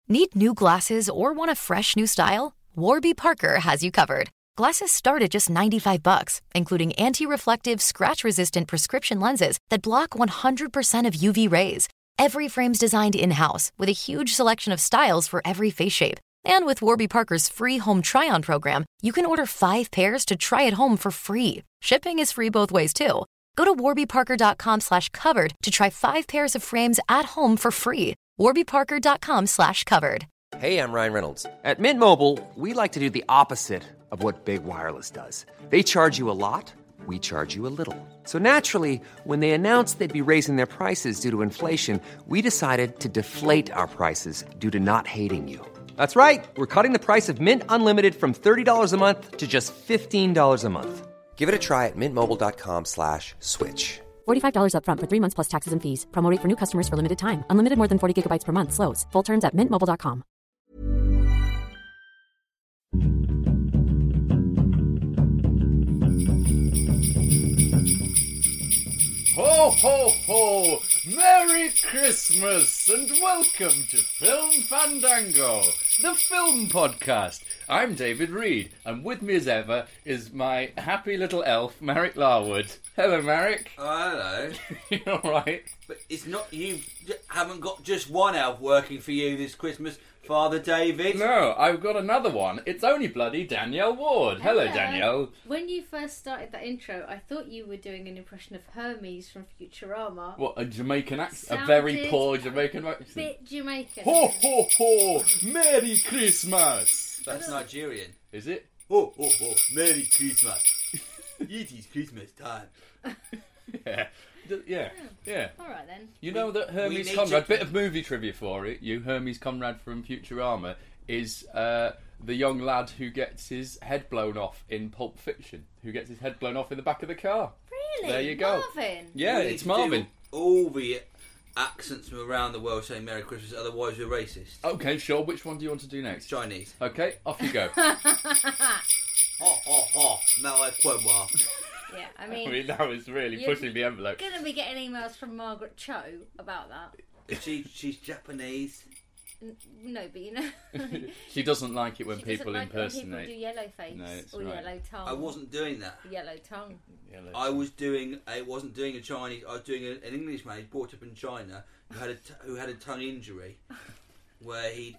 Need new glasses or want a fresh new style? Warby Parker has you covered. Glasses start at just $95, including anti-reflective, scratch-resistant prescription lenses that block 100% of UV rays. Every frame's designed in-house with a huge selection of styles for every face shape. And with Warby Parker's free home try-on program, you can order 5 pairs to try at home for free. Shipping is free both ways, too. Go to warbyparker.com/covered to try 5 pairs of frames at home for free. warbyparker.com/covered. Hey, I'm Ryan Reynolds. At Mint Mobile, we like to do the opposite of what Big Wireless does. They charge you a lot, we charge you a little. So naturally, when they announced they'd be raising their prices due to inflation, we decided to deflate our prices due to not hating you. That's right. We're cutting the price of Mint Unlimited from $30 a month to just $15 a month. Give it a try at mintmobile.com/switch. $45 up front for 3 months plus taxes and fees. Promo rate for new customers for limited time. Unlimited more than 40 gigabytes per month. Slows full terms at mintmobile.com. Ho, ho, ho! Merry Christmas and welcome to Film Fandango, the film podcast. I'm David Reed, and with me as ever is my happy little elf, Marek Larwood. Hello, Marek. Oh, hello. You alright? But it's not, you haven't got just one elf working for you this Christmas, Father David. No, I've got another one. It's only bloody Danielle Ward. Hello, Danielle. When you first started that intro, I thought you were doing an impression of Hermes from Futurama. What, a Jamaican accent? A very poor Jamaican accent? Bit Jamaican. Ho, ho, ho! Merry Christmas! That's Nigerian. Is it? Ho, ho, ho! Merry Christmas. It is Christmas time. Yeah. All right then. You know that Hermes Conrad, bit of movie trivia for it, Hermes Conrad from Futurama is the young lad who gets his head blown off in Pulp Fiction, who gets his head blown off in the back of the car. Really? There you go. Marvin? Yeah, We it's need to Marvin. do all the accents from around the world saying Merry Christmas, otherwise we're racist. Okay, sure. Which one do you want to do next? Chinese. Okay, off you go. Ha, ha, ha. Now I quote more. Yeah, I I mean, mean, that was really pushing the envelope. Going to be getting emails from Margaret Cho about that. She's Japanese. No, but you know, She doesn't like it when she people doesn't like it when impersonate. people do yellow face No, it's or right. yellow tongue. I wasn't doing that. Yellow tongue. I wasn't doing a Chinese. I was doing an Englishman who's brought up in China who had a tongue injury, where he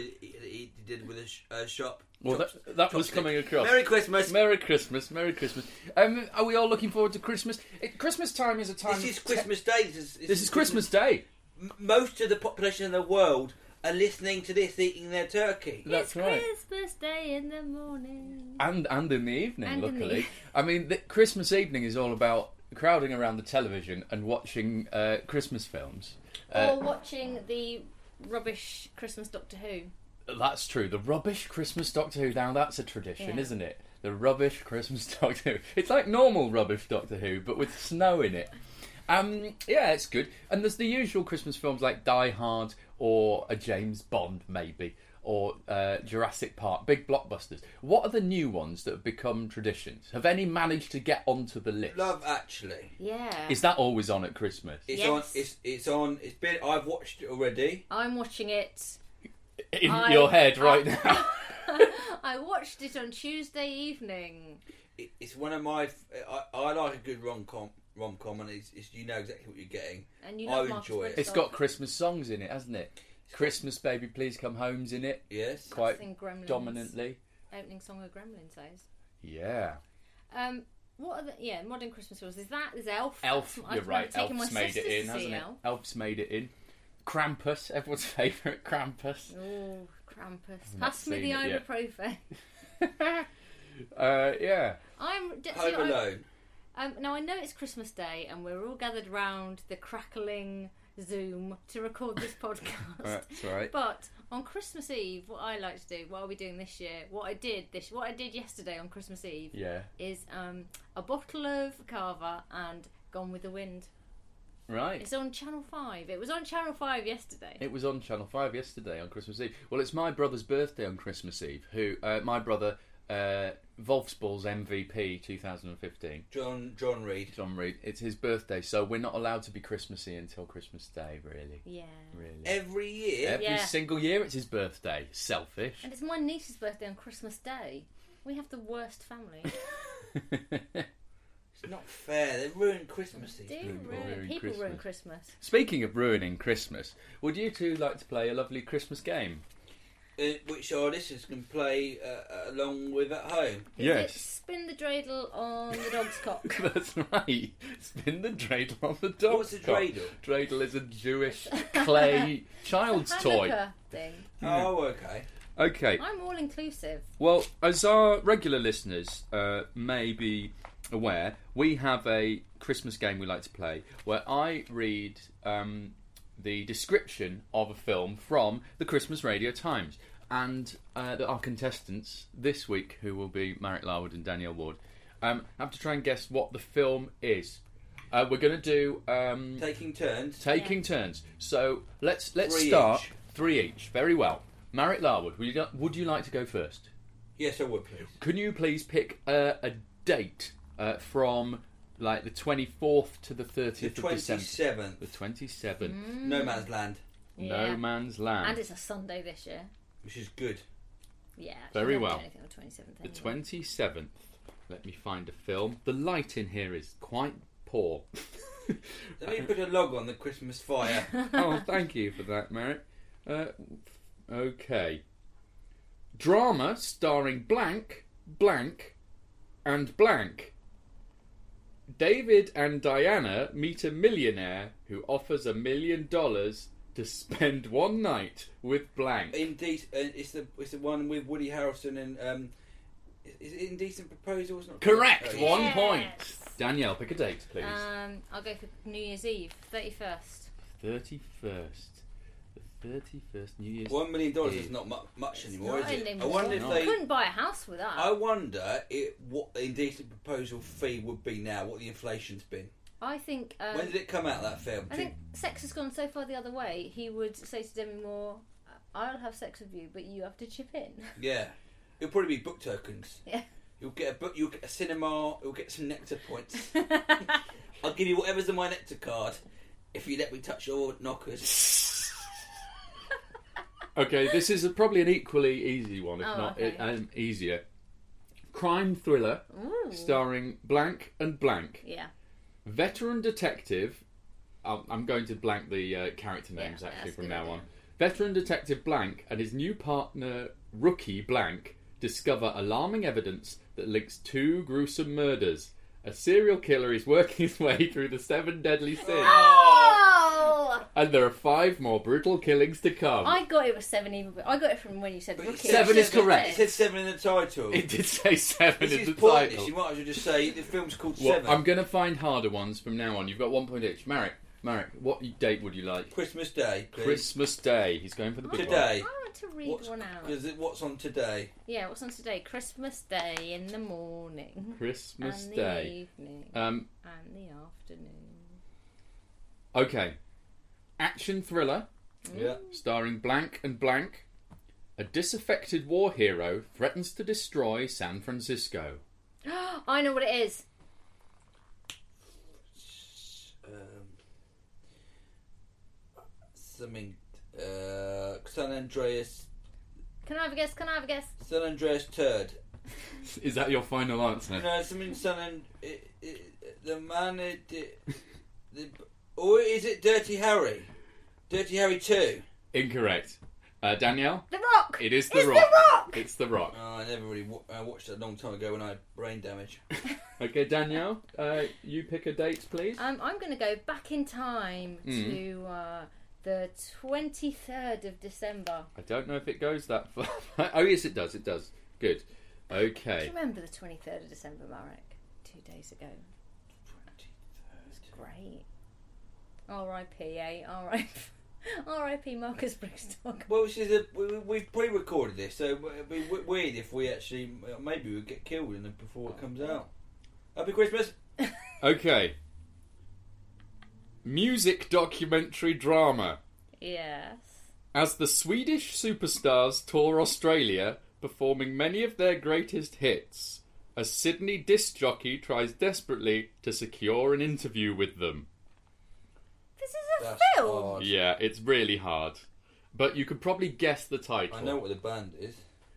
did with a shop. Well, that was coming across. Merry Christmas. Merry Christmas. Merry Christmas. Are we all looking forward to Christmas? Christmas time is a time. This is Christmas Day. This is Christmas Day. Most of the population in the world are listening to this, eating their turkey. That's it's right. Christmas Day in the morning. And in the evening, And in the luckily. evening. I mean, the Christmas evening is all about crowding around the television and watching Christmas films. Or watching the rubbish Christmas Doctor Who. That's true. The rubbish Christmas Doctor Who. Now that's a tradition, Yeah. isn't it? The rubbish Christmas Doctor Who. It's like normal rubbish Doctor Who, but with snow in it. Yeah, it's good. And there's the usual Christmas films like Die Hard or a James Bond, maybe, or Jurassic Park, big blockbusters. What are the new ones that have become traditions? Have any managed to get onto the list? Love Actually. Yeah. Is that always on at Christmas? It's Yes. on. It's on. It's been. I've watched it already. I'm watching it. In your head right now. I watched it on Tuesday evening. It's one of my. I like a good rom-com, and it's you know exactly what you're getting. And you I love Marcus enjoy it. It's got Christmas songs in it, hasn't it? Christmas Baby Please Come Home's in it. Yes. Quite That's in Gremlins. dominantly. Opening song of Gremlins says. Yeah. What are the modern Christmas films? Is Elf? Elf, I've you're right. taken my Elf's made it sisters in, to hasn't see it? Elf. Elf's made it in. Krampus, everyone's favourite Krampus. Oh, Krampus! not Pass me seen the it yet. ibuprofen. Yeah. Home Alone. Now I know it's Christmas Day and we're all gathered round the crackling Zoom to record this podcast. That's right. But on Christmas Eve, what I like to do, what are we doing this year? What I did yesterday on Christmas Eve Yeah. is a bottle of Cava and Gone with the Wind. Right. It's on Channel 5. It was on Channel 5 yesterday. It was on Channel 5 yesterday on Christmas Eve. Well, it's my brother's birthday on Christmas Eve. My brother Wolfsball's MVP 2015. John Reed. John Reed. It's his birthday, so we're not allowed to be Christmassy until Christmas Day, really. Yeah. Really. Every year? Every single year it's his birthday. Selfish. And it's my niece's birthday on Christmas Day. We have the worst family. It's not fair. They ruin Christmas. People ruin Christmas. Speaking of ruining Christmas, would you two like to play a lovely Christmas game? Which our listeners can play along with at home. Is it spin the dreidel on the dog's cock? That's right. Spin the dreidel on the dog's What's a cock. dreidel? Dreidel is a Jewish clay child's toy. Hanukkah thing. Oh, okay. Okay. I'm all inclusive. Well, as our regular listeners may be aware, we have a Christmas game we like to play where I read the description of a film from the Christmas Radio Times. And our contestants this week, who will be Marek Larwood and Danielle Ward, have to try and guess what the film is. We're going to do... taking turns. Taking turns. So let's Three start. each. 3 each. Very well. Marek Larwood, would you like to go first? Yes, I would, please. Can you please pick a date from like the 24th to the 30th of December? 27th. The 27th. No Man's Land, Yeah. No Man's Land. And it's a Sunday this year. which is good. Yeah. Very we don't well. do anything on the 27th The anyway. 27th. Let me find a film. The light in here is quite poor. Let me put a log on the Christmas fire. Oh, thank you for that, Marek. Okay. Drama starring blank, blank, and blank. David and Diana meet a millionaire who offers $1 million to spend one night with blank. It's the one with Woody Harrelson and is it Indecent Proposals? Not Correct. Oh, yeah. 1 point. Danielle, pick a date, please. I'll go for New Year's Eve, 31st. 31st. The 31st New Year's $1 million Eve. is not much anymore, Not is it? anymore. I wonder if You they. couldn't buy a house with that. I wonder what the Indecent Proposal fee would be now. What the inflation's been. I think. When did it come out, that film? I think sex has gone so far the other way. He would say to Demi Moore, "I'll have sex with you, but you have to chip in." Yeah, it'll probably be book tokens. Yeah. You'll get a book. You'll get a cinema. You'll get some nectar points. I'll give you whatever's in my nectar card if you let me touch your knockers. Okay, this is probably an equally easy one, if not okay. easier. Crime thriller Ooh. starring blank and blank. Yeah. Veteran detective. I'm going to blank the character names Yeah, actually that's from a good now idea. on. Veteran detective blank and his new partner rookie blank discover alarming evidence that links 2 gruesome murders. A serial killer is working his way through the 7 deadly sins. Oh! And there are 5 more brutal killings to come. I got it was 7 even. I got it from when you said But you rookie. said 7 is correct. It said 7 in the title. It did say 7 This in is the pointless. title. You might as well just say the film's called Well, 7. I'm going to find harder ones from now on. You've got 1 point each. Marek, what date would you like? Christmas Day, please. Christmas Day. He's going for the big one. Today. I want to read one out. What's on today? Yeah, what's on today? Christmas Day in the morning. Christmas and Day. the evening. Um, and the afternoon. Okay. Action thriller Yeah. starring blank and blank. A disaffected war hero threatens to destroy San Francisco. I know what it is. Something. San Andreas. Can I have a guess? San Andreas turd. Is that your final answer? No, something the man. Or is it Dirty Harry? Dirty Harry 2. Incorrect. Danielle? The Rock! It is The It's Rock. The Rock! It's The Rock. Oh, I never really I watched it a long time ago when I had brain damage. Okay, Danielle, you pick a date, please. I'm going to go back in time to the 23rd of December. I don't know if it goes that far. Oh, yes, it does. It does. Good. Do Okay. you remember the 23rd of December, Marek? 2 days ago. It's great. R.I.P. R.I.P. Marcus Brigstock. Well, we've pre-recorded this, so it'd be weird if we actually maybe we'd get killed before it comes out. Happy Christmas. Okay. Music documentary drama. Yes. As the Swedish superstars tour Australia, performing many of their greatest hits, a Sydney disc jockey tries desperately to secure an interview with them. This is a That's film. hard. Yeah, it's really hard. But you could probably guess the title. I know what the band is.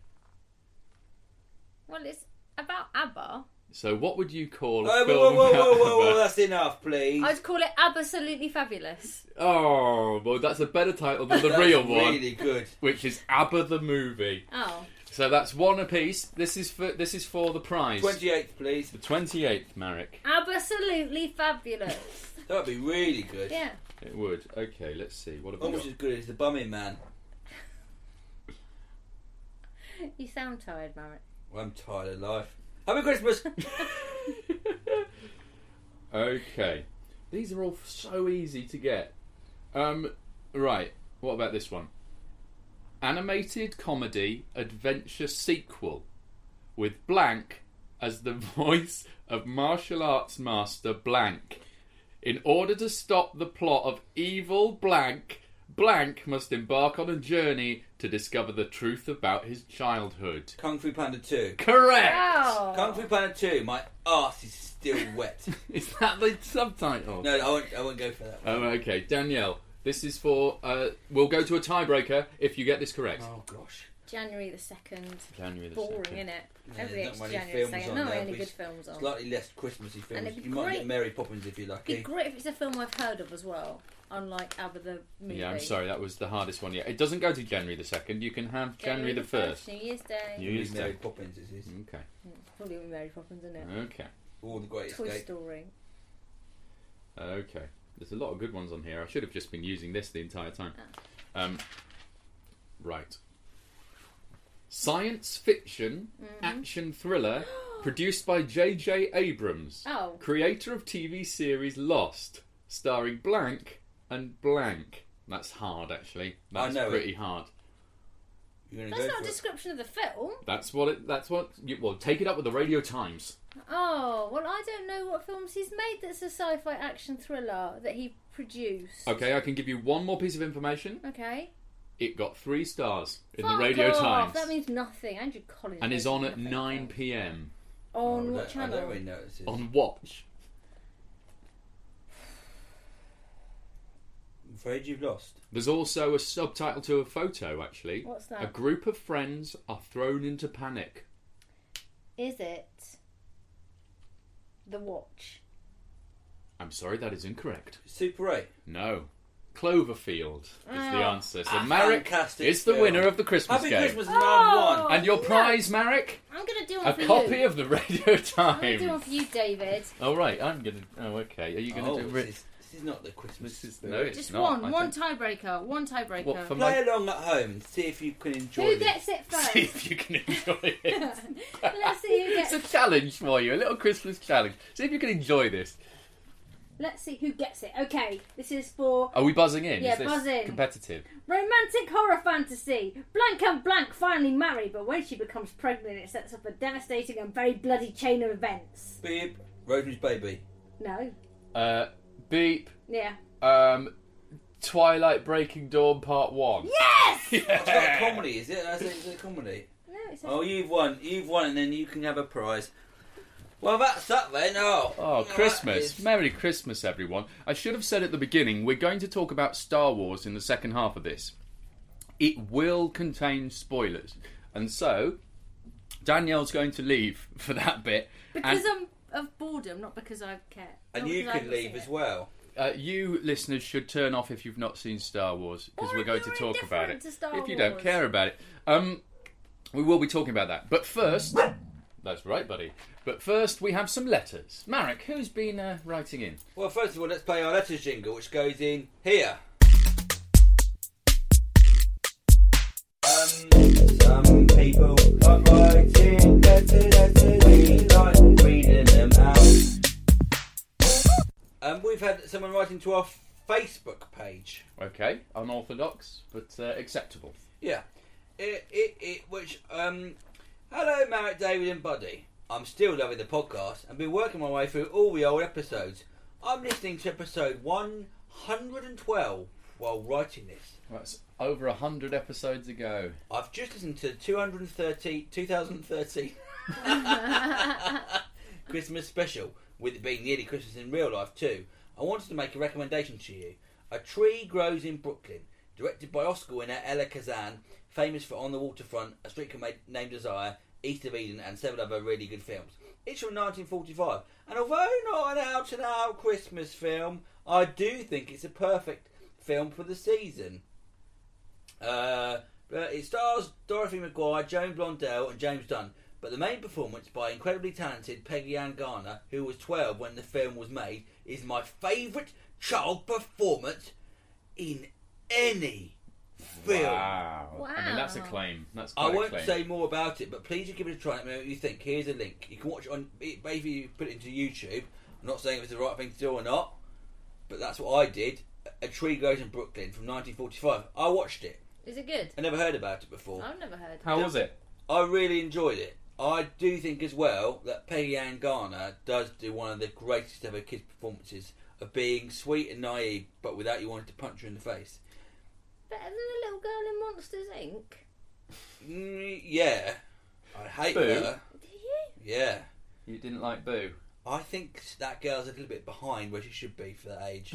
Well, it's about ABBA. So what would you call a Oh, film about whoa, ABBA? that's enough, please. I'd call it Absolutely Fabulous. Oh, well, that's a better title than the That's real one, really good. which is ABBA the movie. Oh. So that's one apiece. This is for the prize. 28th, please. The 28th, Marek. Absolutely Fabulous. That would be really good. Yeah. It would. Okay, let's see. What have we Almost got? as good as the Bumming Man. You sound tired, Marek. Well, I'm tired of life. Happy Christmas! Okay. These are all so easy to get. Right. What about this one? Animated comedy adventure sequel with Blank as the voice of martial arts master Blank. In order to stop the plot of evil Blank, Blank must embark on a journey to discover the truth about his childhood. Kung Fu Panda 2. Correct! Oh. Kung Fu Panda 2, my arse is still wet. Is that the subtitle? No, I won't go for that. Oh, okay. Danielle, this is for... we'll go to a tiebreaker if you get this correct. Oh, gosh. January the 2nd. January the Boring, 2nd. innit? Yeah, Every not ex many January the films 2nd. on Not there, any but good films on. Slightly less Christmassy films. it'd be You might great. get Mary Poppins if you're It'd lucky. be great if it's a film I've heard of as well. Unlike ABBA the movie. Yeah, I'm sorry, that was the hardest one yet. It doesn't go to January the 2nd. You can have January the 1st. New Year's Day. New Year's Mary Day. Poppins is his. Okay. It's probably with Mary Poppins, isn't it? Okay. All the Great Toy Escape. Story. Okay. There's a lot of good ones on here. I should have just been using this the entire time. Right. Science fiction action thriller produced by J.J. Abrams, Oh. creator of TV series Lost, starring Blank and Blank. That's hard, actually. That's know it. pretty hard. You're gonna That's go not for a it. description of the film. Well, take it up with the Radio Times. Oh, well, I don't know what films he's made that's a sci-fi action thriller that he produced. Okay, I can give you one more piece of information. Okay. It got 3 stars in Fuck the Radio off. Times. That means nothing. Andrew Collins. and is knows on at nothing. 9 p.m. On I what channel? don't really know what this is. on Watch. I'm afraid you've lost. There's also a subtitle to a photo, actually. What's that? A group of friends are thrown into panic. Is it The Watch? I'm sorry, that is incorrect. Super 8. No. Cloverfield is the answer. So a Marek fantastic is the film. winner of the Christmas Happy game. Christmas, and I've won. And your no. prize, Marek? I'm going to do one A for copy you. of the Radio I'm going to do Times. one for you, David. Oh, right, I'm going to... Oh, okay. Are you going to do... this is not the Christmas. No, it's Just not. one. I One think- tiebreaker. One tiebreaker. What, for Play my... along at home and see if you can enjoy Who this. gets it first? See if you can enjoy it. Let's see who It's gets. a challenge for you, a little Christmas challenge. See if you can enjoy this. Let's see who gets it. Okay, this is for Are we buzzing in? Yeah, Is this buzz in. competitive? romantic horror fantasy. Blank and Blank finally marry, but when she becomes pregnant, it sets up a devastating and very bloody chain of events. Beep. Rosemary's Baby. No. Beep. Yeah. Twilight Breaking Dawn Part 1. Yes. It's not a comedy, is it? I think it's a comedy. No, it's Oh, you've won. You've won, and then you can have a prize. Well, that's that then. Oh, that Christmas. is- Merry Christmas, everyone. I should have said at the beginning, we're going to talk about Star Wars in the second half of this. It will contain spoilers. And so, Danielle's going to leave for that bit. because I'm of boredom, not because I care. And Not you because I can see leave it. as well. You listeners should turn off if you've not seen Star Wars, because Or we're if going to you're talk about it. indifferent to Star If you don't Wars. care about it. We will be talking about that. But first... That's right, buddy. But first, we have some letters. Marek, who's been writing in? Well, first of all, let's play our letters jingle, which goes in here. Some people are writing letters, we like reading them out. We've had someone writing to our Facebook page. Okay, unorthodox, but acceptable. Yeah. Hello, Marek, David and Buddy. I'm still loving the podcast and been working my way through all the old episodes. I'm listening to episode 112 while writing this. That's over 100 episodes ago. I've just listened to 2013 Christmas special, with it being nearly Christmas in real life too. I wanted to make a recommendation to you. A Tree Grows in Brooklyn, directed by Oscar winner Ella Kazan, famous for On the Waterfront, A Street Named Desire, East of Eden, and several other really good films. It's from 1945, and although not an out-and-out Christmas film, I do think it's a perfect film for the season. It stars Dorothy McGuire, Joan Blondell, and James Dunn, but the main performance by incredibly talented Peggy Ann Garner, who was 12 when the film was made, is my favourite child performance in any film. Wow. I mean, that's a claim. That's I quite won't a claim. say more about it, but please do give it a try and let me know what you think. Here's a link. You can watch it on, maybe you put it into YouTube. I'm not saying it's the right thing to do or not, but that's what I did. A Tree Grows in Brooklyn from 1945. I watched it. Is it good? I never heard about it before. I've never heard. How was it? I really enjoyed it. I do think as well that Peggy Ann Garner does do one of the greatest ever kids performances of being sweet and naive, but without you wanting to punch her in the face. Better than the little girl in Monsters, Inc. Yeah. I hate Boo. her. Did you? Yeah. You didn't like Boo? I think that girl's a little bit behind where she should be for that age.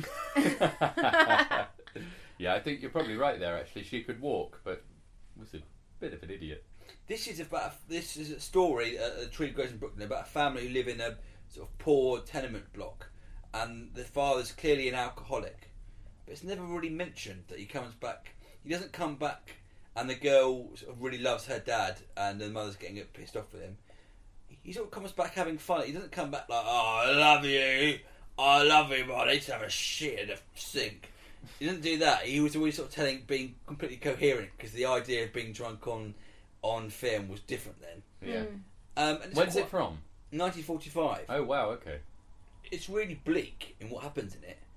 Yeah, I think you're probably right there, actually. She could walk, but was a bit of an idiot. This is a story, A Tree Grows in Brooklyn, about a family who live in a sort of poor tenement block, and the father's clearly an alcoholic, but it's never really mentioned that he comes back. He doesn't come back, and the girl sort of really loves her dad, and the mother's getting a bit pissed off with him. He sort of comes back having fun. He doesn't come back like, "Oh, I love you, but let's have a shit in the sink." He didn't do that. He was always sort of being completely coherent, because the idea of being drunk on film was different then. Yeah. And When's it from? 1945. Oh, wow, okay. It's really bleak in what happens in it,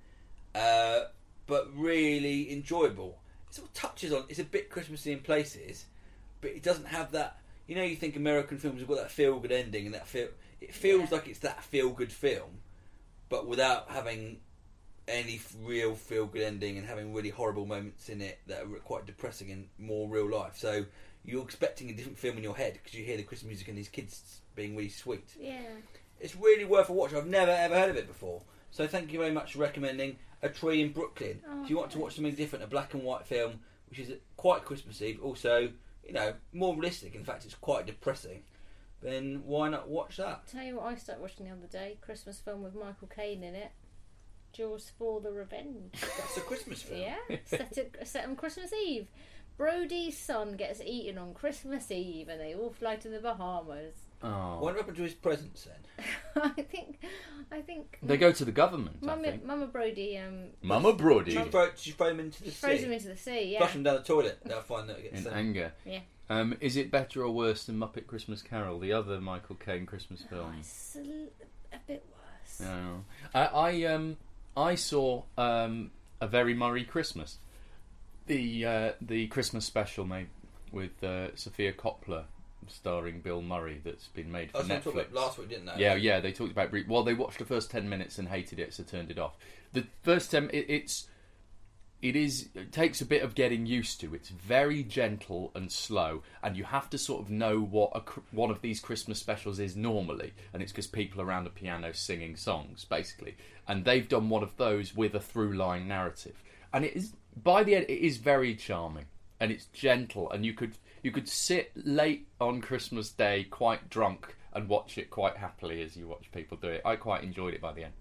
but really enjoyable. It sort of touches on. It's a bit Christmassy in places, but it doesn't have that. You know, you think American films have got that feel-good ending, and it feels like it's that feel-good film, but without having any real feel-good ending and having really horrible moments in it that are quite depressing and more real life. So you're expecting a different film in your head because you hear the Christmas music and these kids being really sweet. Yeah. It's really worth a watch. I've never ever heard of it before. So thank you very much for recommending A Tree in Brooklyn. Oh, if you want to watch something different, a black and white film, which is quite Christmassy, but also, you know, more realistic. In fact, it's quite depressing. Then why not watch that? Tell you what I started watching the other day. Christmas film with Michael Caine in it. Jaws for the Revenge. That's a Christmas film. Yeah. Set on Christmas Eve. Brody's son gets eaten on Christmas Eve and they all fly to the Bahamas. Oh. What happened to his presents then? I think They go to the government, I Mama think. Brody Mama Brody. She throw him into the sea. throws him into the sea, yeah. Flush him down the toilet. They'll find that it gets In sent. anger. Yeah. Is it better or worse than Muppet Christmas Carol, the other Michael Caine Christmas Oh, film? it's a bit worse. No. I saw A Very Murray Christmas, the Christmas special made with Sophia Coppola, starring Bill Murray, that's been made for I was going to Netflix. talk about last week, didn't they? Yeah, they talked about. Well, they watched the first 10 minutes and hated it, so turned it off. The first 10, it takes a bit of getting used to. It's very gentle and slow, and you have to sort of know what one of these Christmas specials is normally, and it's because people around a piano singing songs, basically. And they've done one of those with a through-line narrative, and it is, by the end, it is very charming, and it's gentle, and you could sit late on Christmas Day quite drunk and watch it quite happily as you watch people do it. I quite enjoyed it by the end.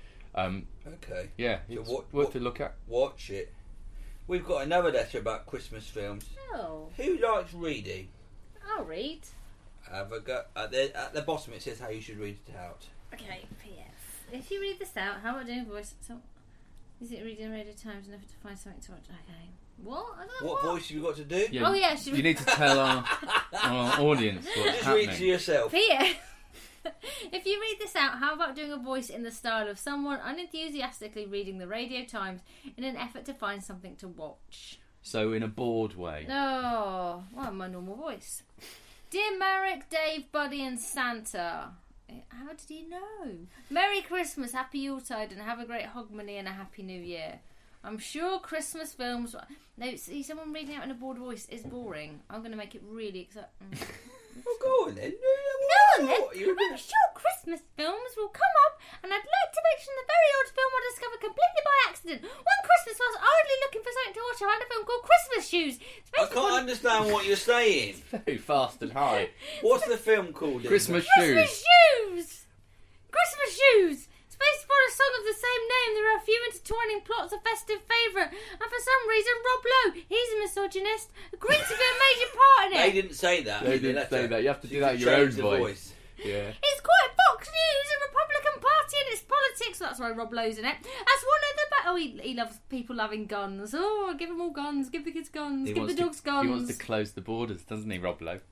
Okay. Yeah, it's worth a look at. Watch it. We've got another letter about Christmas films. Oh, Who likes reading? I'll read. Have a go. At the bottom it says how you should read it out. Okay, P.S. If you read this out, how about doing voice? So, is it reading Radio Times enough to find something to watch? Okay. What? I don't know What voice have you got to do? Yeah, Oh, yeah, you need to tell our audience what's Just read to happening. yourself. P.S. If you read this out, how about doing a voice in the style of someone unenthusiastically reading the Radio Times in an effort to find something to watch? So in a bored way. Oh, well, my normal voice. Dear Marek, Dave, Buddy and Santa. How did he know? Merry Christmas, Happy Yuletide, and have a great Hogmanay and a Happy New Year. I'm sure Christmas films. No, see, someone reading out in a bored voice is boring. I'm going to make it really exciting. Well, go on then. Go on then. I'm sure Christmas films will come up, and I'd like to mention the very odd film I discovered completely by accident. One Christmas, while I was idly looking for something to watch, I found a film called Christmas Shoes. It's I based can't upon- understand what you're saying. Very fast and high. What's the film called? Christmas Christmas shoes. Shoes! Christmas Shoes! It's based upon a song of the same name. There are a few intertwining plots, a festive favourite, and for some reason Rob Lowe, he's a misogynist, agreed to be a major part in it. They didn't say that. They didn't say that. You have to do that in your own Change the voice. Yeah. It's quite Fox News, a Republican Party and its politics. That's why Rob Lowe's in it. That's one of the... he loves people having guns. Oh, give them all guns. Give the kids guns. Give the dogs guns. He wants to close the borders, doesn't he, Rob Lowe?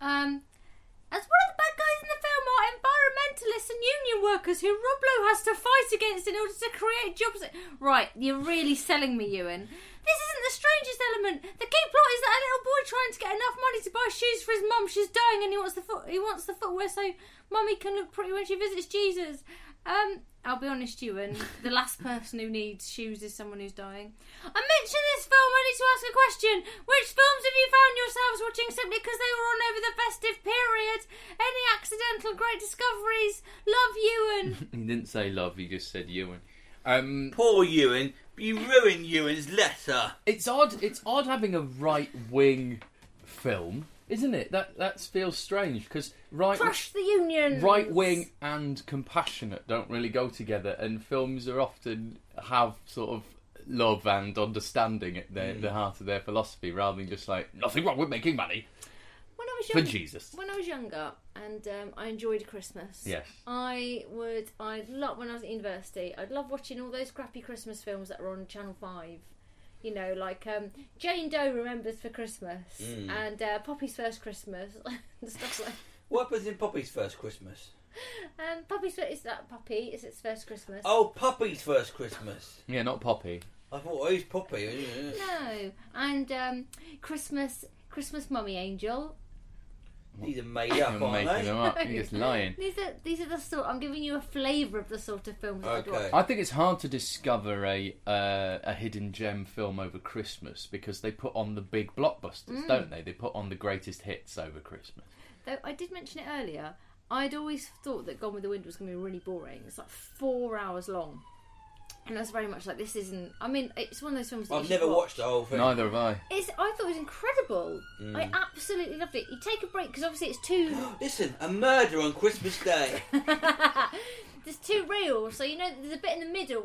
As one of the bad guys in the film are environmentalists and union workers who Rob Lowe has to fight against in order to create jobs. Right, you're really selling me, Ewan. This isn't the strangest element. The key plot is that a little boy trying to get enough money to buy shoes for his mum. She's dying, and he wants the footwear so mummy can look pretty when she visits Jesus. I'll be honest, Ewan. The last person who needs shoes is someone who's dying. I mentioned this film only to ask a question. Which films have you found yourselves watching simply because they were on over the festive period? Any accidental great discoveries? Love, Ewan. He didn't say love, he just said Ewan. Poor Ewan. You ruined Ewan's letter. It's odd having a right-wing film, isn't it? That feels strange, because Crush the unions. right-wing and compassionate don't really go together, and films are often have sort of love and understanding at the heart of their philosophy, rather than just like, nothing wrong with making money. When I was For Jesus. When I was younger, and I enjoyed Christmas. Yes. I'd love, when I was at university, I'd love watching all those crappy Christmas films that were on Channel 5. You know, like Jane Doe Remembers for Christmas and Poppy's First Christmas and stuff like. What happens in Poppy's First Christmas? Is that Poppy? Is its first Christmas? Oh, Poppy's First Christmas. Yeah, not Poppy. I thought, oh, who's Poppy? No, and Christmas Mummy Angel. These are made up, You're aren't making they? them up. You're just lying. These are the sort. I'm giving you a flavour of the sort of films that I'd watch. I think it's hard to discover a hidden gem film over Christmas, because they put on the big blockbusters, don't they? They put on the greatest hits over Christmas. Though I did mention it earlier, I'd always thought that Gone with the Wind was going to be really boring. It's like 4 hours long. And I was very much like, this isn't... I mean, it's one of those films that I've never watched the whole thing. Neither have I. I thought it was incredible. I absolutely loved it. You take a break, because obviously it's too... Listen, a murder on Christmas Day. There's too real. So, you know, there's a bit in the middle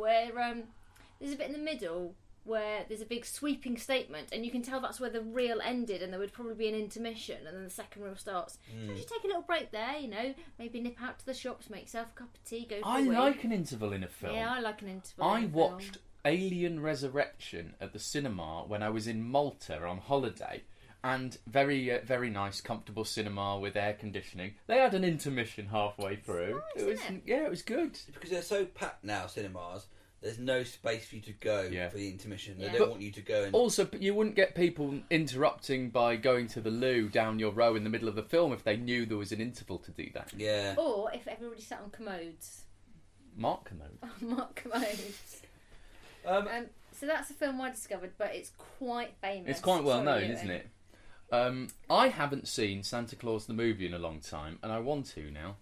where there's a big sweeping statement, and you can tell that's where the reel ended, and there would probably be an intermission, and then the second reel starts. So you take a little break there, you know, maybe nip out to the shops, make yourself a cup of tea, go for a I wee. like an interval in a film. Yeah, I like an interval. I in a film. watched Alien Resurrection at the cinema when I was in Malta on holiday, and very nice, comfortable cinema with air conditioning. They had an intermission halfway through. Nice, isn't it? Yeah, it was good. Because they're so packed now, cinemas, there's no space for you to go for the intermission. They Yeah. don't But want you to go and... Also, you wouldn't get people interrupting by going to the loo down your row in the middle of the film if they knew there was an interval to do that. Yeah. Or if everybody sat on commodes. Mark Commode. Mark commodes. So that's a film I discovered, but it's quite famous. It's quite well known, Ewan. isn't it? I haven't seen Santa Claus the movie in a long time, and I want to now.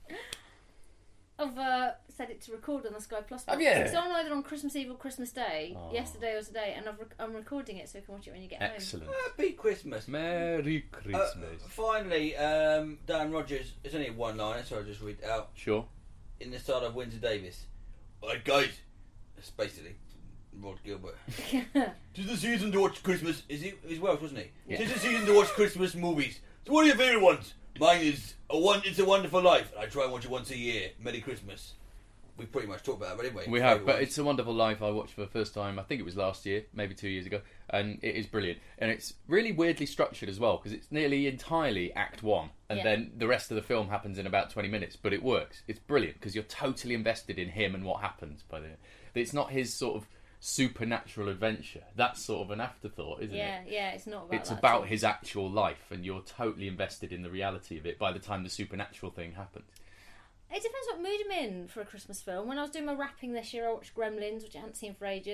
I've set it to record on the Sky Plus. Have you? It's on either on Christmas Eve or Christmas Day, Oh. yesterday or today, and I'm recording it so you can watch it when you get home. Excellent. Happy Christmas. Merry Christmas. Finally, Dan Rogers, it's only one line, so I'll just read it out. Sure. In the style of Windsor Davis. Alright, guys. That's basically Rod Gilbert. 'Tis the season to watch Christmas. He's Welsh, wasn't he? Yeah. 'Tis the season to watch Christmas movies. So what are your favourite ones? Mine is It's a Wonderful Life. I try and watch it once a year. Merry Christmas. We pretty much talked about it, but anyway. We have, favourite but ones. It's a Wonderful Life I watched for the first time, I think it was last year, maybe 2 years ago, and it is brilliant. And it's really weirdly structured as well, because it's nearly entirely Act 1, and then the rest of the film happens in about 20 minutes, but it works. It's brilliant, because you're totally invested in him and what happens. It's not his sort of supernatural adventure. That's sort of an afterthought, isn't it? Yeah, it's not about It's that about at all. his actual life, and you're totally invested in the reality of it by the time the supernatural thing happens. It depends what mood I'm in for a Christmas film. When I was doing my wrapping this year, I watched Gremlins, which I hadn't seen for ages.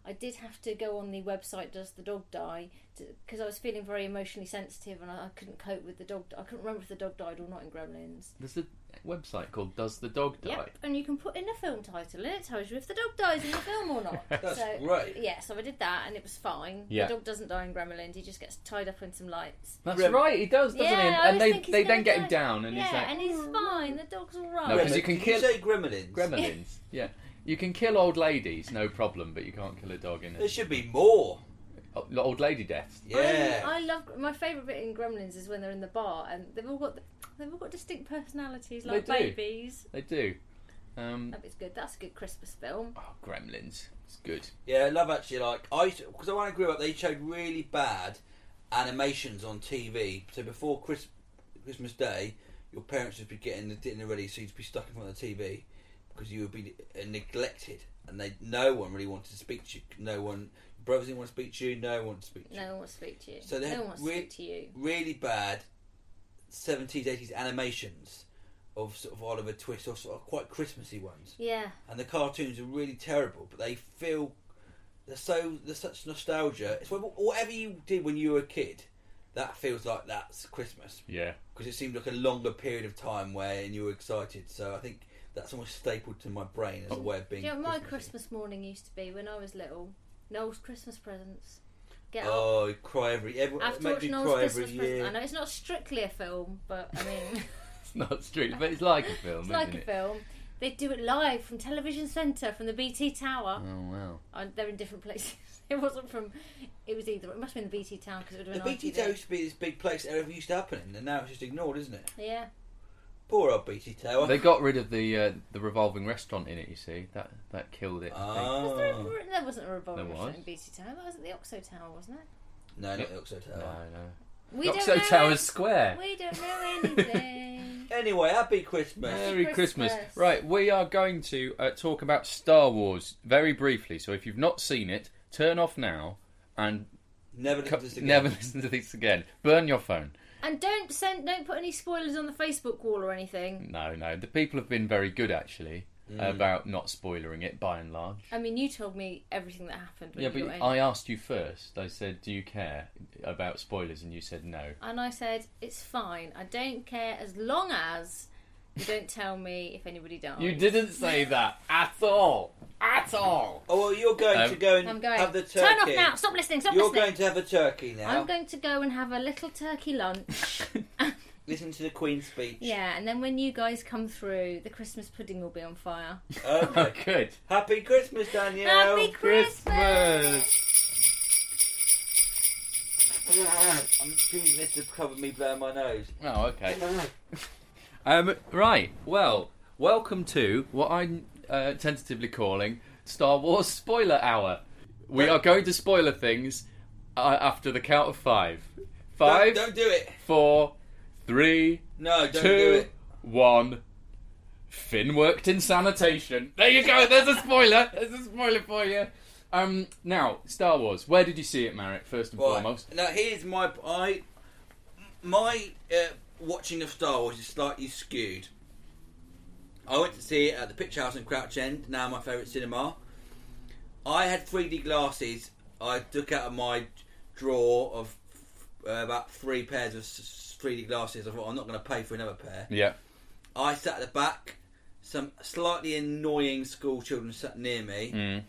I did have to go on the website Does the Dog Die? Because I was feeling very emotionally sensitive and I couldn't cope with the dog. I couldn't remember if the dog died or not in Gremlins. There's a website called Does the Dog Die? Yep, and you can put in a film title and it tells you if the dog dies in the film or not. That's so, great. Yeah, so I did that and it was fine. Yeah. The dog doesn't die in Gremlins, he just gets tied up in some lights. That's right, he does, doesn't he? I And always think he's they then gonna get die. him down and yeah, he's like... and he's fine, the dog's alright. No, 'cause you can Did kill- you say Gremlins? Gremlins, yeah. You can kill old ladies, no problem, but you can't kill a dog in There it. should be more. Old lady deaths. Yeah. I love my favourite bit in Gremlins is when they're in the bar and they've all got distinct personalities like They do. babies. They do. That bit's good. That's a good Christmas film. Oh, Gremlins. It's good. Yeah, I love actually, like, because when I grew up, they showed really bad animations on TV. So before Christmas Day, your parents would be getting the dinner ready, so you'd be stuck in front of the TV because you would be neglected, and no one really wanted to speak to you. No one, brothers didn't want to speak to you. No one wanted to speak to you. No one wants to speak to you. So they no had one wants to speak to you. really bad 70s, 80s animations of sort of Oliver Twist or sort of quite Christmassy ones. Yeah. And the cartoons are really terrible, but they feel there's such nostalgia. It's whatever you did when you were a kid, that feels like that's Christmas. Yeah. Because it seemed like a longer period of time where you were excited. So I think that's almost stapled to my brain as a way of being. Do you know what my Christmassy. Christmas morning used to be when I was little? Noel's Christmas presents. Get up. Oh, you cry After make watching me Noel's cry Christmas every presents. year. I know it's not strictly a film, but I mean, It's not strict, but it's like a film, it's like isn't a it? film. They do it live from Television Centre, from the BT Tower. Oh, wow. They're in different places. It wasn't from. It was either. It must have been the BT Tower because it would The have been BT ITV. Tower used to be this big place that everything used to happen in, and now it's just ignored, isn't it? Yeah. Poor old BT Tower. They got rid of the revolving restaurant in it, you see. That killed it, I think. Oh. There wasn't a revolving There restaurant was. in BT Tower. That was at the Oxo Tower, wasn't it? No, not Yep. the Oxo Tower. No. We don't Oxo know Tower's it. square. We don't know anything. Anyway, happy Christmas. Merry Christmas. Christmas. Right, we are going to talk about Star Wars very briefly. So if you've not seen it, turn off now and Never listen to this again. never listen to this again. Burn your phone. And don't put any spoilers on the Facebook wall or anything. No. The people have been very good, actually, about not spoiling it, by and large. I mean, you told me everything that happened. When Yeah, you but got in. I asked you first. I said, do you care about spoilers? And you said no. And I said, it's fine. I don't care as long as you don't tell me if anybody dies. You didn't say that at all. At all. Oh, well, you're going to go and I'm going. have the turkey. Turn off now. Stop listening. Stop You're listening. going to have a turkey now. I'm going to go and have a little turkey lunch. Listen to the Queen's speech. Yeah, and then when you guys come through, the Christmas pudding will be on fire. Okay. Good. Happy Christmas, Danielle. Happy Christmas! I'm choosing this to cover me blowing my nose. Oh, okay. Right. Well, welcome to what I'm tentatively calling Star Wars Spoiler Hour. We are going to spoiler things after the count of 5. 5, Don't do it. 4, 3, No, don't 2, do it. 1. Finn worked in sanitation. There you go. There's a spoiler. There's a spoiler for you. Now, Star Wars. Where did you see it, Marek? First and foremost. Now here's my watching of Star Wars is slightly skewed. I went to see it at the Picture House in Crouch End, now my favourite cinema. I had 3D glasses. I took out of my drawer of about 3 pairs of 3D glasses. I thought, I'm not going to pay for another pair. Yeah. I sat at the back. Some slightly annoying school children sat near me.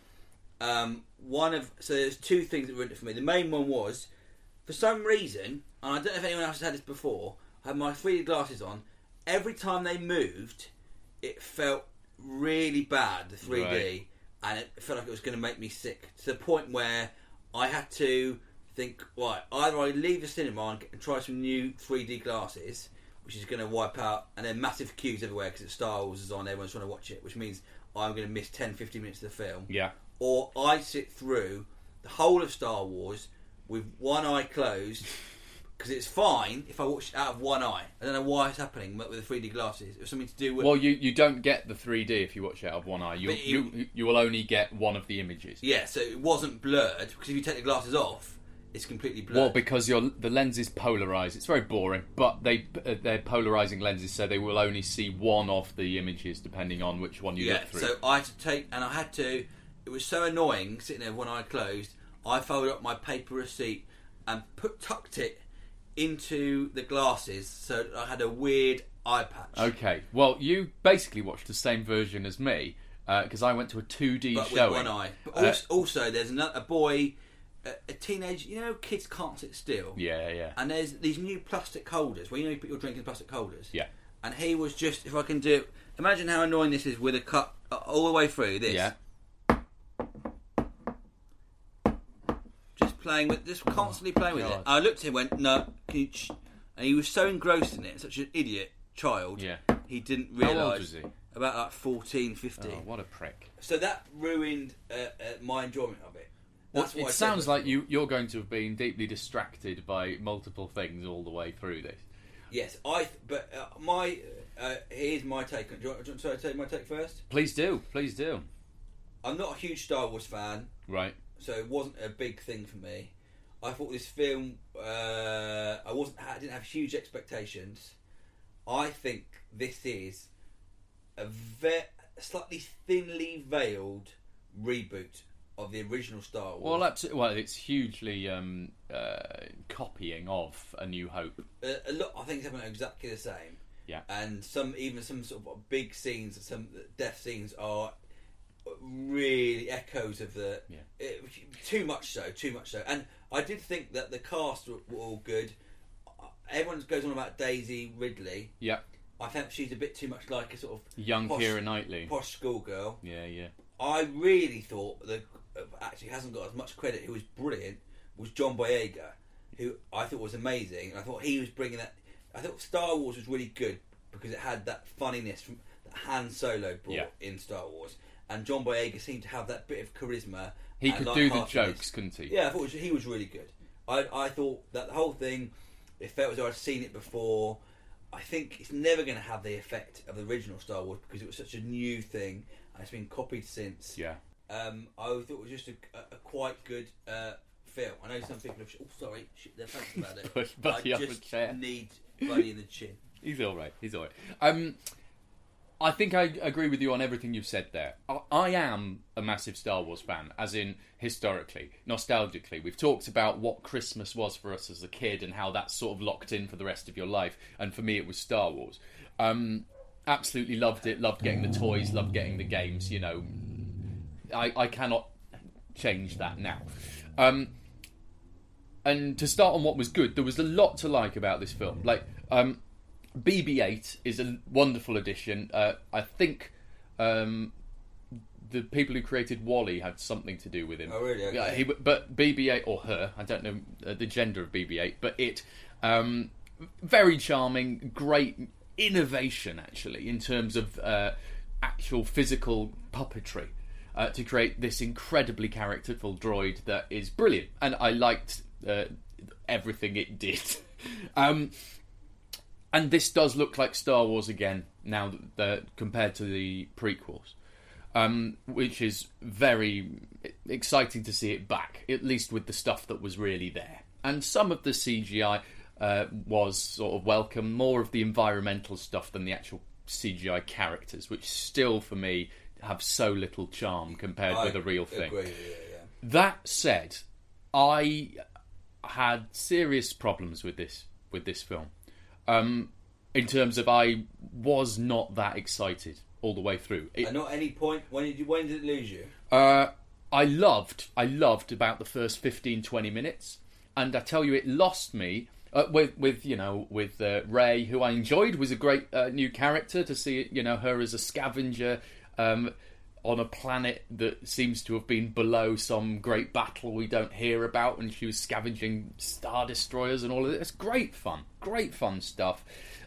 So there's 2 things that ruined it for me. The main one was, for some reason, and I don't know if anyone else has had this before, I had my 3D glasses on. Every time they moved, it felt really bad, the 3D, Right. and it felt like it was going to make me sick, to the point where I had to think, right, either I leave the cinema and try some new 3D glasses, which is going to wipe out, and then massive queues everywhere because Star Wars is on, everyone's trying to watch it, which means I'm going to miss 10-15 minutes of the film. Yeah. Or I sit through the whole of Star Wars with one eye closed, because it's fine if I watch it out of one eye. I don't know why it's happening with the 3D glasses. It was something to do with... Well, you don't get the 3D if you watch it out of one eye. But You will only get one of the images. Yeah, so it wasn't blurred, because if you take the glasses off, it's completely blurred. Well, because the lens is polarised. It's very boring, but they're polarising lenses, so they will only see one of the images depending on which one you look through. So I had to take, and I had to it was so annoying sitting there with one eye closed. I folded up my paper receipt and tucked it into the glasses, so I had a weird eye patch. Okay, well, you basically watched the same version as me because I went to a 2D But showing. with one eye. But also, there's a boy, a teenage. You know, kids can't sit still. Yeah. And there's these new plastic holders where you put your drink in plastic holders. Yeah. And he was just, if I can do it, imagine how annoying this is with a cup all the way through this. Yeah. Just constantly playing with it. I looked at him and went, no, can you and he was so engrossed in it, such an idiot child. Yeah. He didn't How realise. old was he? About like 14, 15. Oh, what a prick. So that ruined my enjoyment of it. Well, That's what it I said sounds before. like you're going to have been deeply distracted by multiple things all the way through this. Yes, here's my take on. Do you want to take my take first? Please do. I'm not a huge Star Wars fan, Right. so it wasn't a big thing for me. I thought this film, I didn't have huge expectations. I think this is a slightly thinly veiled reboot of the original Star Wars. Well, it's hugely copying of A New Hope. I think it's happening exactly the same. Yeah. And some sort of big scenes, some death scenes are really echoes of the. Yeah. Too much so. And I did think that the cast were all good. Everyone goes on about Daisy Ridley. Yeah. I think she's a bit too much like a sort of Young Keira Knightley. posh schoolgirl. Yeah. I really thought that actually hasn't got as much credit. Who was brilliant was John Boyega, who I thought was amazing. And I thought he was bringing that. I thought Star Wars was really good because it had that funniness that Han Solo brought in Star Wars, and John Boyega seemed to have that bit of charisma. He and could do the lightheartedness. jokes, couldn't he? Yeah, I thought he was really good. I thought that the whole thing, it felt as though I'd seen it before. I think it's never going to have the effect of the original Star Wars because it was such a new thing and it's been copied since. Yeah. I thought it was just a quite good film. I know some people have. Oh, sorry, they're thinking about it. Push Buddy I off the just chair. need Buddy in the chin. He's all right. I think I agree with you on everything you've said there. I am a massive Star Wars fan, as in historically, nostalgically. We've talked about what Christmas was for us as a kid and how that's sort of locked in for the rest of your life. And for me, it was Star Wars. Absolutely loved it. Loved getting the toys. Loved getting the games. You know, I cannot change that now. And to start on what was good, there was a lot to like about this film. Like, BB-8 is a wonderful addition. I think the people who created WALL-E had something to do with him. Oh, really? Okay. Yeah, but BB-8, or her, I don't know the gender of BB-8, but it, very charming, great innovation, actually, in terms of actual physical puppetry. To create this incredibly characterful droid that is brilliant. And I liked everything it did. And this does look like Star Wars again now compared to the prequels, which is very exciting to see it back, at least with the stuff that was really there. And some of the CGI was sort of welcome, more of the environmental stuff than the actual CGI characters, which still, for me, have so little charm compared with a real thing. Agree, yeah. That said, I had serious problems with this film. In terms of I was not that excited all the way through. And not any point. When did it lose you? I loved about the first 15-20 minutes, and I tell you, it lost me with Rey, who I enjoyed, was a great new character to see. Her as a scavenger on a planet that seems to have been below some great battle we don't hear about, and she was scavenging Star Destroyers and all of this. Great fun stuff.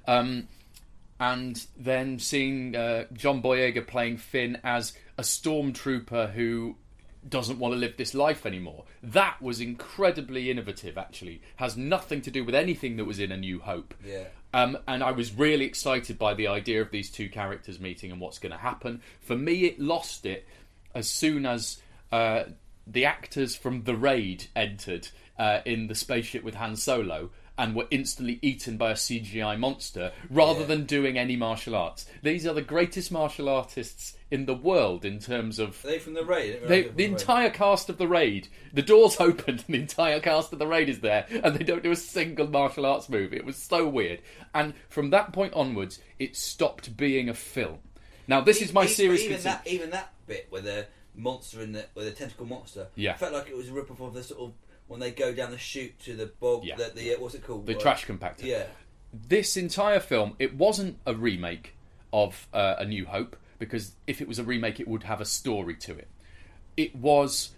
And then seeing John Boyega playing Finn as a stormtrooper who doesn't want to live this life anymore. That was incredibly innovative, actually. Has nothing to do with anything that was in A New Hope. Yeah. And I was really excited by the idea of these two characters meeting and what's going to happen. For me, it lost it as soon as the actors from The Raid entered in the spaceship with Han Solo, and were instantly eaten by a CGI monster, rather than doing any martial arts. These are the greatest martial artists in the world in terms of... Are they from the Raid? The entire cast of the Raid. The doors opened and the entire cast of the Raid is there, and they don't do a single martial arts move. It was so weird. And from that point onwards, it stopped being a film. Now, this is my serious concern. Even that bit where the monster with the tentacle monster, felt like it was a rip-off of the sort of when they go down the chute to the bog. The what's it called? The trash compactor. Yeah. This entire film, it wasn't a remake of A New Hope, because if it was a remake, it would have a story to it. It was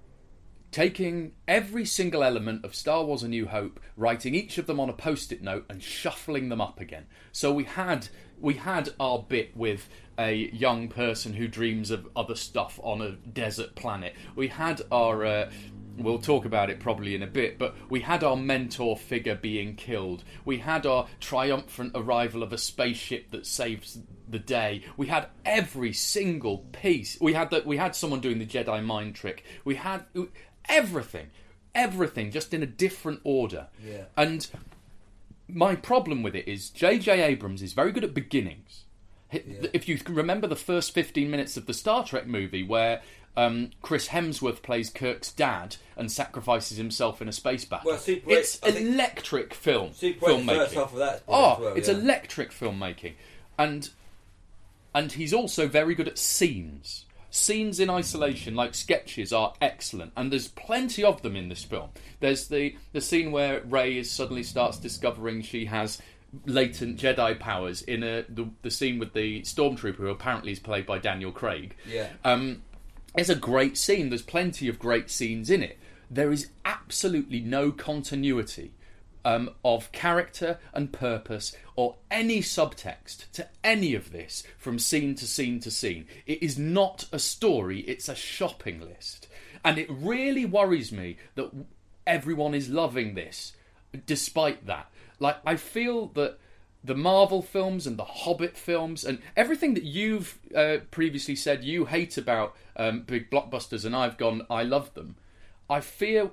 taking every single element of Star Wars A New Hope, writing each of them on a post-it note and shuffling them up again. So we had our bit with a young person who dreams of other stuff on a desert planet. We had our... we'll talk about it probably in a bit, but we had our mentor figure being killed. We had our triumphant arrival of a spaceship that saves the day. We had every single piece. We had someone doing the Jedi mind trick. We had everything, just in a different order. Yeah. And my problem with it is J.J. Abrams is very good at beginnings. If you can remember the first 15 minutes of the Star Trek movie where Chris Hemsworth plays Kirk's dad and sacrifices himself in a space battle. Well, it's electric filmmaking. First half of that. It's electric filmmaking, and he's also very good at scenes. Scenes in isolation, like sketches, are excellent, and there's plenty of them in this film. There's the scene where Rey suddenly starts discovering she has latent Jedi powers in the scene with the Stormtrooper, who apparently is played by Daniel Craig. Yeah. It's a great scene. There's plenty of great scenes in it. There is absolutely no continuity of character and purpose or any subtext to any of this from scene to scene to scene. It is not a story, it's a shopping list. And it really worries me that everyone is loving this despite that. Like, I feel that the Marvel films and the Hobbit films and everything that you've previously said you hate about big blockbusters, and I've gone, I love them. I fear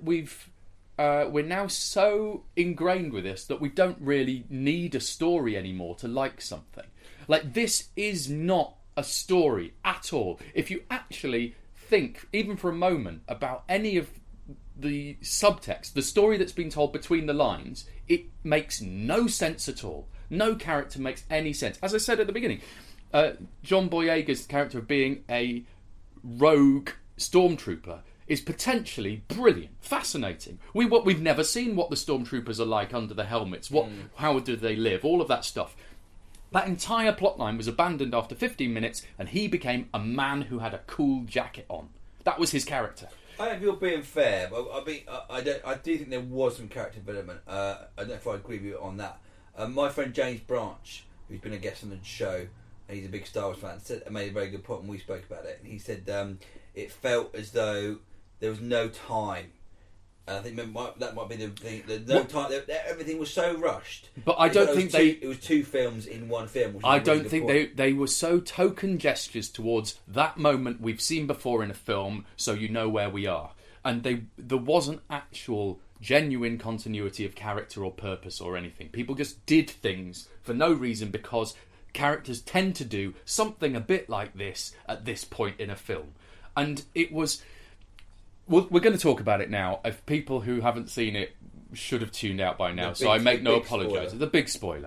we're now so ingrained with this that we don't really need a story anymore to like something. Like, this is not a story at all. If you actually think, even for a moment, about any of the subtext, the story that's been told between the lines, it makes no sense at all. No character makes any sense. As I said at the beginning, John Boyega's character of being a rogue stormtrooper is potentially brilliant, fascinating. We've never seen what the stormtroopers are like under the helmets. How do they live? All of that stuff. That entire plotline was abandoned after 15 minutes, and he became a man who had a cool jacket on. That was his character. I don't know if you're being fair, but I do think there was some character development. I don't know if I agree with you on that. My friend James Branch, who's been a guest on the show, and he's a big Star Wars fan, made a very good point when we spoke about it. And he said it felt as though there was no time. And I think that might be the thing. No time. Everything was so rushed. But I don't think it was two films in one film. I don't think they were so token gestures towards that moment we've seen before in a film, so you know where we are. And there wasn't actual genuine continuity of character or purpose or anything. People just did things for no reason because characters tend to do something a bit like this at this point in a film. And it was... We're going to talk about it now. If people who haven't seen it should have tuned out by now, so I make no apologies. It's a big spoiler.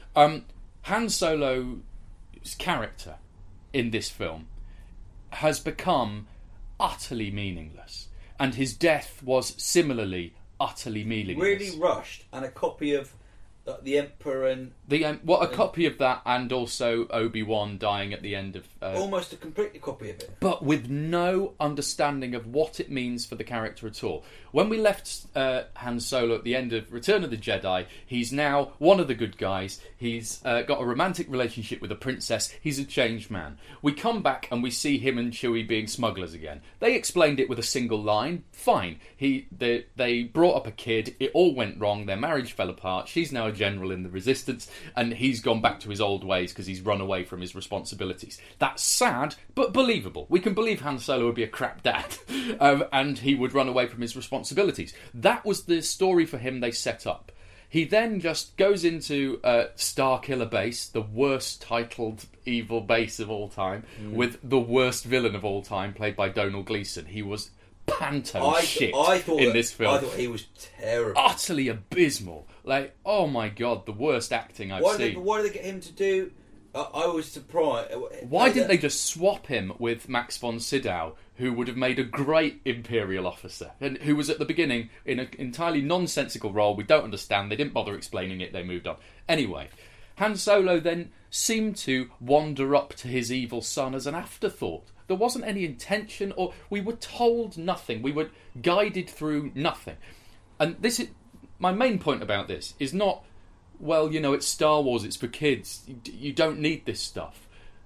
Han Solo's character in this film has become utterly meaningless, and his death was similarly utterly meaningless. Really rushed, and a copy of the Emperor and... a copy of that, and also Obi-Wan dying at the end of... almost a complete copy of it. But with no understanding of what it means for the character at all. When we left Han Solo at the end of Return of the Jedi, he's now one of the good guys. He's got a romantic relationship with a princess. He's a changed man. We come back and we see him and Chewie being smugglers again. They explained it with a single line. Fine. They brought up a kid. It all went wrong. Their marriage fell apart. She's now a general in the Resistance, and he's gone back to his old ways because he's run away from his responsibilities. That's sad, but believable. We can believe Han Solo would be a crap dad, and he would run away from his responsibilities. That was the story for him they set up. He then just goes into Starkiller Base, the worst titled evil base of all time, with the worst villain of all time, played by Donald Gleeson. He was shit in this film. I thought he was terrible. Utterly abysmal. Like, oh my god, the worst acting I've seen. Why did they get him to do... I was surprised. Why didn't they just swap him with Max von Sydow, who would have made a great Imperial officer, and who was at the beginning in an entirely nonsensical role we don't understand, they didn't bother explaining it, they moved on. Anyway, Han Solo then seemed to wander up to his evil son as an afterthought. There wasn't any intention, or we were told nothing, we were guided through nothing. And this is... my main point about this is not... well, you know, it's Star Wars, it's for kids, you don't need this stuff.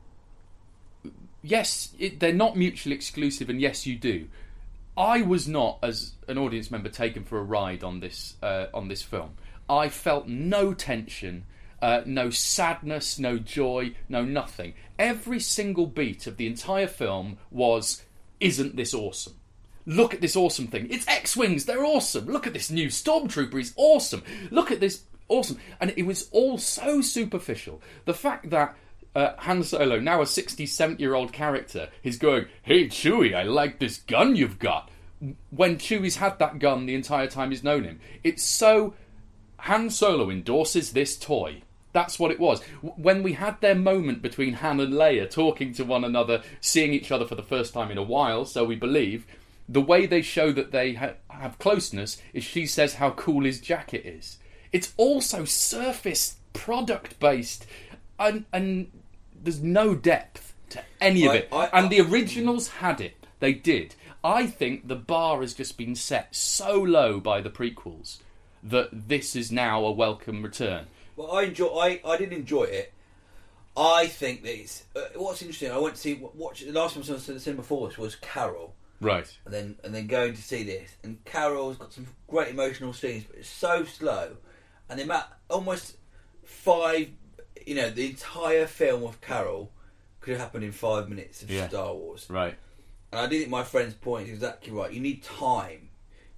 Yes, they're not mutually exclusive, and yes, you do. I was not, as an audience member, taken for a ride on this film. I felt no tension, no sadness, no joy, no nothing. Every single beat of the entire film was, isn't this awesome? Look at this awesome thing. It's X-Wings, they're awesome. Look at this new Stormtrooper, he's awesome. Look at this... awesome. And it was all so superficial. The fact that Han Solo, now a 67-year-old character, is going, hey Chewie, I like this gun you've got, when Chewie's had that gun the entire time he's known him. It's so... Han Solo endorses this toy. That's what it was. When we had their moment between Han and Leia talking to one another, seeing each other for the first time in a while, so we believe, the way they show that they have closeness is she says how cool his jacket is. It's also surface product based, and there's no depth to any of it. And the originals had it; they did. I think the bar has just been set so low by the prequels that this is now a welcome return. Well, I did enjoy it. I think that it's what's interesting. I went to watch the last one I saw the cinema before this was Carol. Right. And then going to see this, and Carol's got some great emotional scenes, but it's so slow. And the amount, almost 5, you know, the entire film of Carol could have happened in 5 minutes of Star Wars. Right. And I do think my friend's point is exactly right. You need time.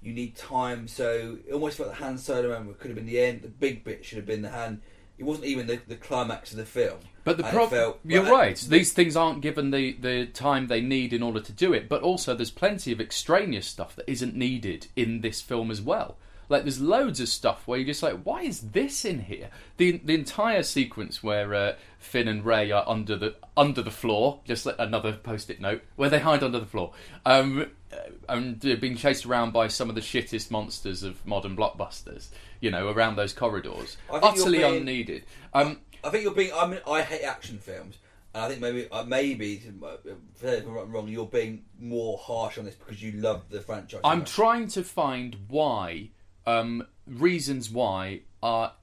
So it almost felt the Han Solo moment could have been the end. The big bit should have been the Han. It wasn't even the climax of the film. But the problem... You're right. These things aren't given the time they need in order to do it. But also there's plenty of extraneous stuff that isn't needed in this film as well. Like, there's loads of stuff where you're just like, why is this in here? The entire sequence where Finn and Rey are under the floor, just like another post-it note, where they hide under the floor, and being chased around by some of the shittest monsters of modern blockbusters, you know, around those corridors. Utterly unneeded. I think you're being... I hate action films. And I think maybe if I'm wrong, you're being more harsh on this because you love the franchise. I'm trying to find why... reasons why what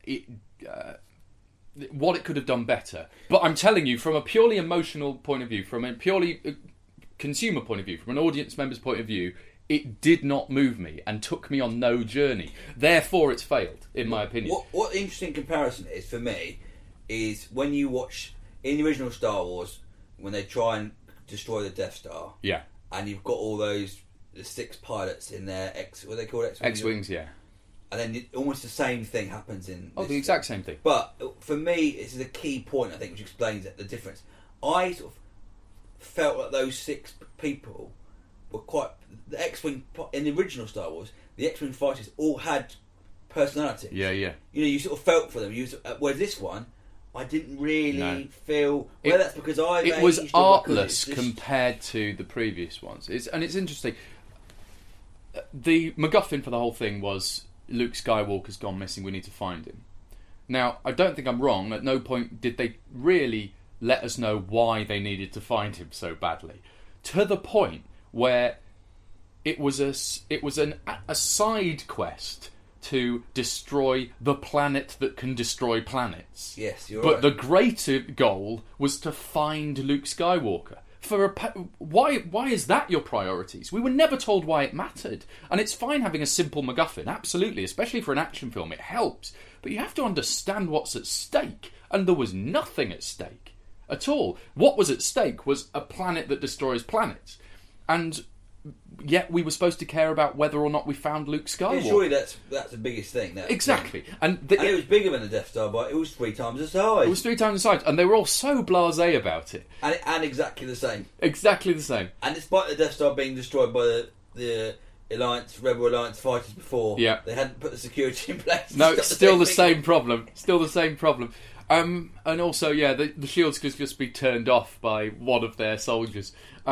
it could have done better. But I'm telling you, from a purely emotional point of view, from a purely consumer point of view, from an audience member's point of view, it did not move me and took me on no journey. Therefore, it's failed, in my opinion. What the interesting comparison is, for me, is when you watch, in the original Star Wars, when they try and destroy the Death Star, yeah, and you've got all the 6 pilots in their what are they called? X-Wings, yeah. And then almost the same thing happens in... the exact same thing. But for me, this is a key point, I think, which explains the difference. I sort of felt like those 6 people were quite... The X-Wing... In the original Star Wars, the X-Wing fighters all had personality. Yeah, yeah. You know, you sort of felt for them. Whereas this one, I didn't really feel... that's because it was artless compared to the previous ones. It's interesting. The MacGuffin for the whole thing was... Luke Skywalker's gone missing, we need to find him. Now, I don't think I'm wrong. At no point did they really let us know why they needed to find him so badly. To the point where it was a side quest to destroy the planet that can destroy planets. Yes, you're right. But the greater goal was to find Luke Skywalker. Why is that your priorities? We were never told why it mattered. And it's fine having a simple MacGuffin, absolutely, especially for an action film, it helps. But you have to understand what's at stake. And there was nothing at stake at all. What was at stake was a planet that destroys planets. And yet we were supposed to care about whether or not we found Luke Skywalker. Yeah, surely that's the biggest thing. Exactly. And it was bigger than the Death Star, but it was 3 times the size. It was 3 times the size, and they were all so blasé about it. And exactly the same. Exactly the same. And despite the Death Star being destroyed by the Rebel Alliance fighters before, they hadn't put the security in place. No, still the same problem. Still the same problem. And also, the shields could just be turned off by one of their soldiers.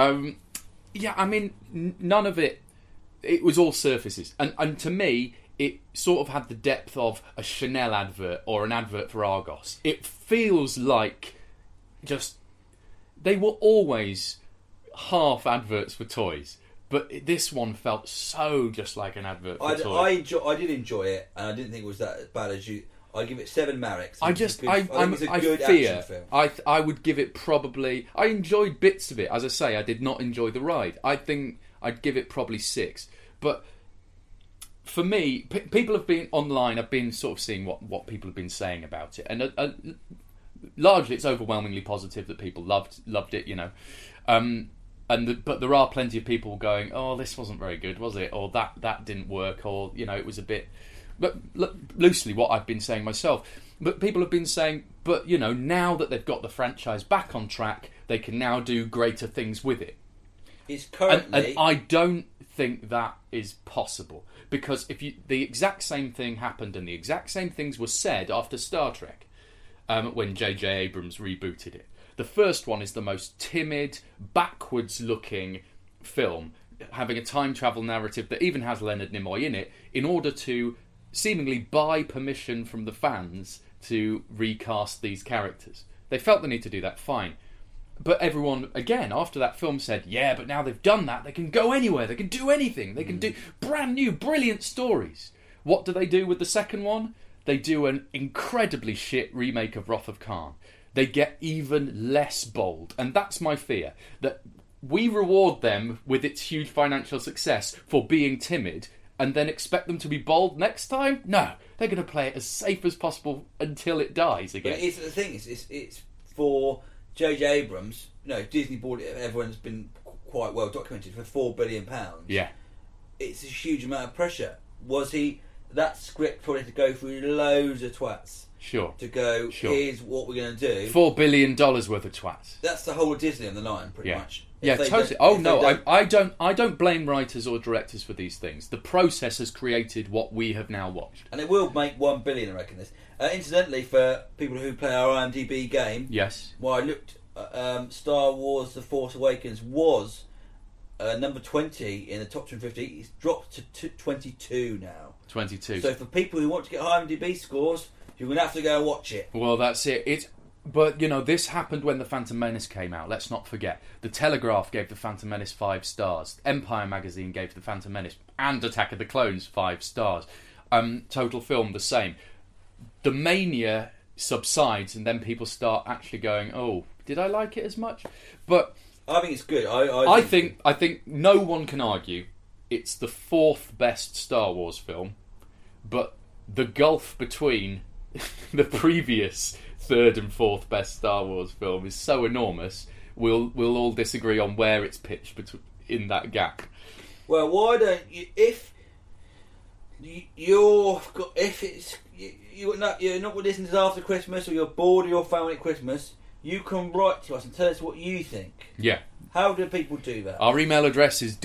None of it. It was all surfaces, and to me, it sort of had the depth of a Chanel advert or an advert for Argos. It feels like just they were always half adverts for toys, but this one felt so just like an advert for toys. I did enjoy it, and I didn't think it was that bad as you. I give it 7 Mareks. I would give it probably. I enjoyed bits of it. As I say, I did not enjoy the ride. I think I'd give it probably 6. But for me, people have been online. I've been sort of seeing what people have been saying about it, and largely it's overwhelmingly positive that people loved it. You know, but there are plenty of people going, "Oh, this wasn't very good, was it?" Or that didn't work, or it was a bit. But loosely what I've been saying myself. But people have been saying, but now that they've got the franchise back on track, they can now do greater things with it. It's currently... And I don't think that is possible. Because the exact same thing happened and the exact same things were said after Star Trek when J.J. Abrams rebooted it. The first one is the most timid, backwards-looking film, having a time travel narrative that even has Leonard Nimoy in it, in order to seemingly buy permission from the fans to recast these characters. They felt the need to do that, fine. But everyone, again, after that film said, yeah, but now they've done that, they can go anywhere, they can do anything, they can do brand new, brilliant stories. What do they do with the second one? They do an incredibly shit remake of Wrath of Khan. They get even less bold. And that's my fear, that we reward them with its huge financial success for being timid, and then expect them to be bold next time? No, they're going to play it as safe as possible until it dies again. But the thing is, it's for J.J. Abrams. Disney bought it. Everyone's been quite well documented for £4 billion. Yeah, it's a huge amount of pressure. Was that script probably to go through loads of twats? Sure. To go, here's what we're going to do. $4 billion worth of twats. That's the whole of Disney on the line, pretty much. Yeah, totally. Oh no, I don't blame writers or directors for these things. The process has created what we have now watched, and it will make $1 billion. I reckon this. Incidentally, for people who play our IMDb game, yes. Well, I looked. Star Wars: The Force Awakens was number 20 in the top 250. It's dropped to 22 now. 22. So for people who want to get IMDb scores, you're going to have to go and watch it. Well, that's it. But, this happened when The Phantom Menace came out. Let's not forget. The Telegraph gave The Phantom Menace 5 stars. Empire magazine gave The Phantom Menace and Attack of the Clones 5 stars. Total Film, the same. The mania subsides, and then people start actually going, oh, did I like it as much? But I think it's good. I think no one can argue it's the 4th best Star Wars film, but the gulf between the previous 3rd and 4th best Star Wars film is so enormous. We'll all disagree on where it's pitched in that gap. Well, why don't you? If you're not listening to us after Christmas, or you're bored of your family at Christmas, you can write to us and tell us what you think. Yeah. How do people do that? Our email address is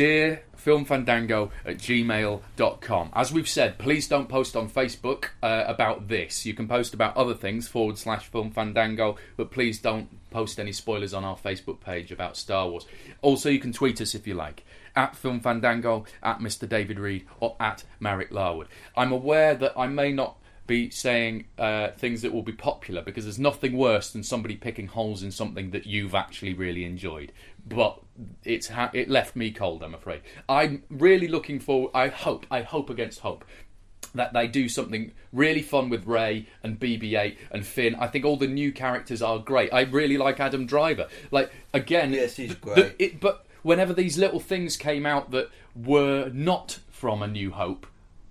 dearfilmfandango@gmail.com. As we've said, please don't post on Facebook about this. You can post about other things, /filmfandango, but please don't post any spoilers on our Facebook page about Star Wars. Also, you can tweet us if you like, @filmfandango, @Mr. David Reed, or @Marek Larwood. I'm aware that I may not be saying things that will be popular, because there's nothing worse than somebody picking holes in something that you've actually really enjoyed. But it left me cold, I'm afraid. I'm really looking forward. I hope against hope that they do something really fun with Rey and BB-8 and Finn. I think all the new characters are great. I really like Adam Driver. Yes, he's great. But whenever these little things came out that were not from A New Hope,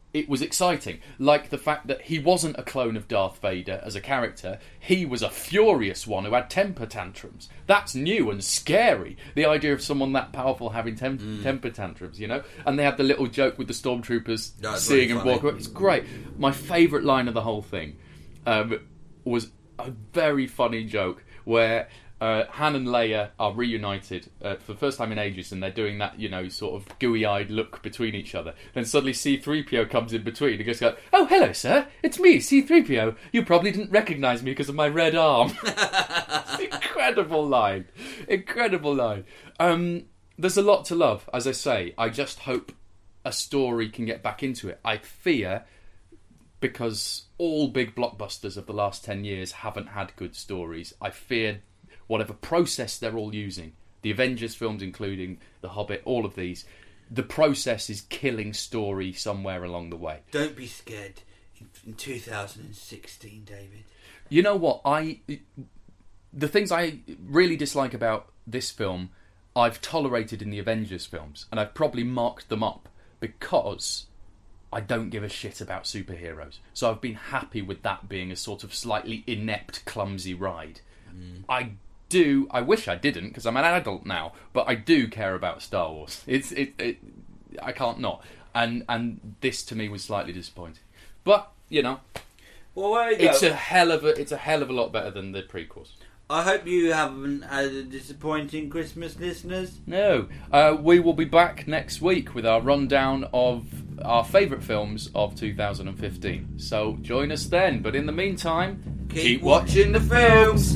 it was exciting. Like the fact that he wasn't a clone of Darth Vader as a character. He was a furious one who had temper tantrums. That's new and scary. The idea of someone that powerful having temper tantrums, you know? And they had the little joke with the stormtroopers seeing him walk away. It's great. My favourite line of the whole thing was a very funny joke where Han and Leia are reunited for the first time in ages, and they're doing that, you know, sort of gooey-eyed look between each other. Then suddenly C-3PO comes in between and goes, "Oh, hello, sir. It's me, C-3PO. You probably didn't recognise me because of my red arm." Incredible line. Incredible line. There's a lot to love, as I say. I just hope a story can get back into it. I fear, because all big blockbusters of the last 10 years haven't had good stories, I fear whatever process they're all using, the Avengers films including The Hobbit, all of these, the process is killing story somewhere along the way. Don't be scared in 2016, David. You know what? The things I really dislike about this film, I've tolerated in the Avengers films, and I've probably marked them up because I don't give a shit about superheroes. So I've been happy with that being a sort of slightly inept, clumsy ride. I wish I didn't, because I'm an adult now, but I do care about Star Wars. I can't not. And this to me was slightly disappointing. But, you know, well, there you go. It's a hell of a lot better than the prequels. I hope you haven't had a disappointing Christmas, listeners. No. We will be back next week with our rundown of our favourite films of 2015. So join us then. But in the meantime, keep watching the films.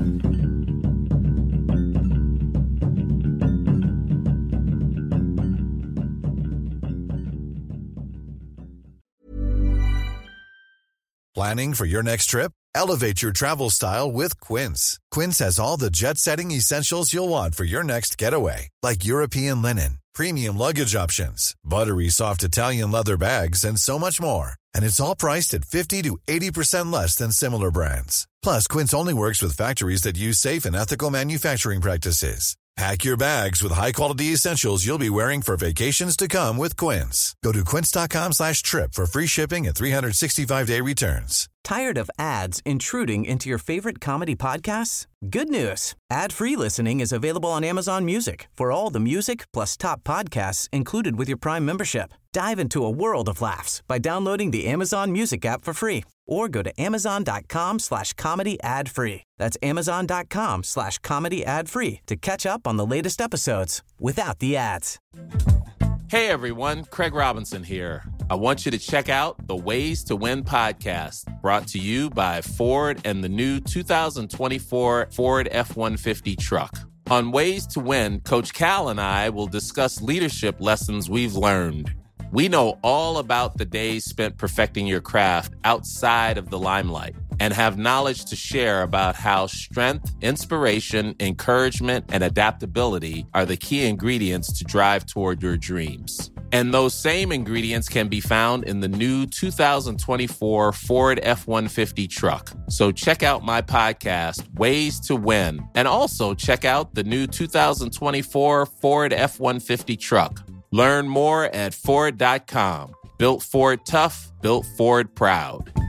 Planning for your next trip? Elevate your travel style with Quince. Quince has all the jet-setting essentials you'll want for your next getaway, like European linen, premium luggage options, buttery soft Italian leather bags, and so much more. And it's all priced at 50 to 80% less than similar brands. Plus, Quince only works with factories that use safe and ethical manufacturing practices. Pack your bags with high-quality essentials you'll be wearing for vacations to come with Quince. Go to quince.com/trip for free shipping and 365-day returns. Tired of ads intruding into your favorite comedy podcasts? Good news. Ad-free listening is available on Amazon Music for all the music plus top podcasts included with your Prime membership. Dive into a world of laughs by downloading the Amazon Music app for free or go to amazon.com/comedy ad-free. That's amazon.com/comedy ad-free to catch up on the latest episodes without the ads. Hey everyone, Craig Robinson here. I want you to check out the Ways to Win podcast, brought to you by Ford and the new 2024 Ford F-150 truck. On Ways to Win, Coach Cal and I will discuss leadership lessons we've learned. We know all about the days spent perfecting your craft outside of the limelight and have knowledge to share about how strength, inspiration, encouragement, and adaptability are the key ingredients to drive toward your dreams. And those same ingredients can be found in the new 2024 Ford F-150 truck. So check out my podcast, Ways to Win, and also check out the new 2024 Ford F-150 truck. Learn more at Ford.com. Built Ford tough, built Ford proud.